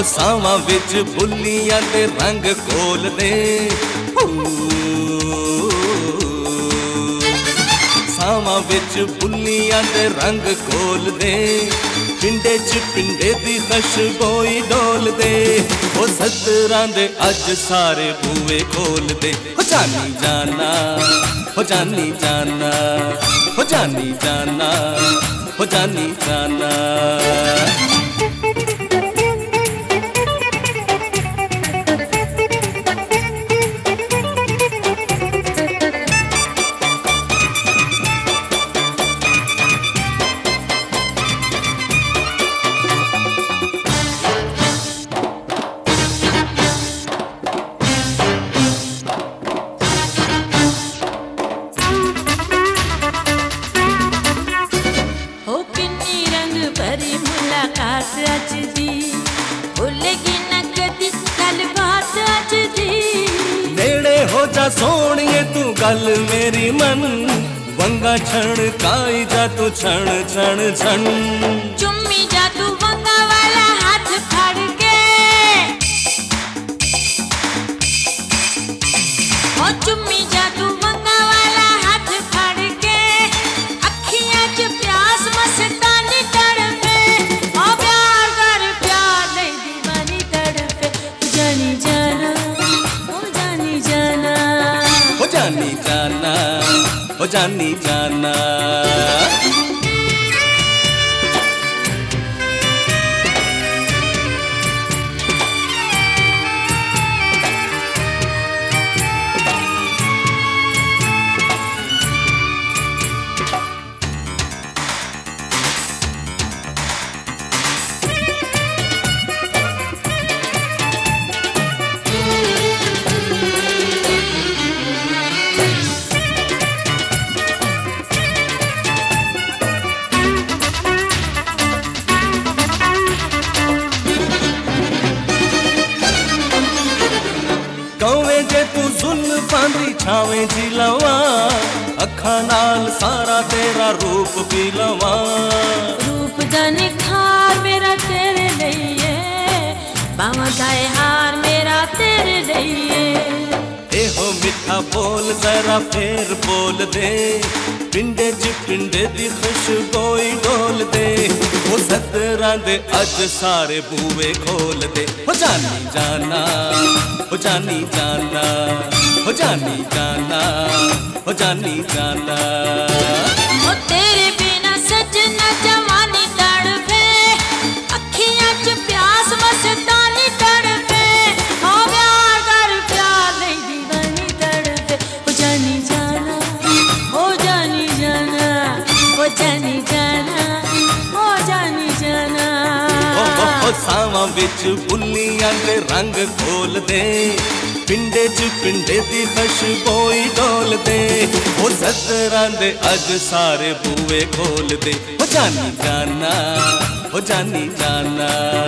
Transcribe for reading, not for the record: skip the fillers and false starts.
ओ सावां विच बुल्लियां दे रंग खोल दे, सावां विच बुल्लियां दे रंग खोल दे, पिंडे च पिंडे दी खुशबोई डोल दे। ओ सत्तरां दे अज सारे बूए खोल दे। हो जानी जाना, हो जानी जाना, हो जानी जाना, हो जानी जाना। अज दी भुलेगी न कदी गल बात अज दी। नेड़े हो जा सोनिए तू गल मेरी मन, वंगा छण काई जा तू छण छण छण। चुम्मी जा तू वंगा वाला हाथ फड़ के, ओ चुम्मी जा तू वंगा वाला हाथ फड़ के, अखियां च प्यास मस्तानी तड़पे, ओ प्यार कर प्यार नहीं दीवानी तड़पे। जानी जाना, ओ जानी जाना, हो जानी जाना, हो जानी जाना। कौवे जे तू जुल्फां दी छावें जी लवा, अखां नाल सारा तेरा रूप पी लवा। रूप दा निखार मेरा तेरे लिए, बावां दा हार मेरा तेरे लिए। एहो मिठा बोल जरा फेर बोल दे, पिंडे च पिंडे दी खुशबोई डोल दे। ओ सत्तरां दे अज सारे बूए खोल दे। हो जानी जाना, हो जानी जाना, हो जानी जाना, हो जानी जाना। ओ तेरे बिना सजना जवानी तड़पे, अखियां च प्यास मस्तानी तड़पे, ओ प्यार कर प्यार नहीं दीवानी तड़पे। हो जानी जाना, हो जानी जाना, हो जानी जाना, हो जानी जाना। ओ सावां विच बुल्लियां दे रंग खोल दे, पिंडे च पिंडे दी खुशबोई डोल दे। ओ सत्तरां दे अज सारे बूए खोल दे। हो जानी जाना, हो जानी जाना।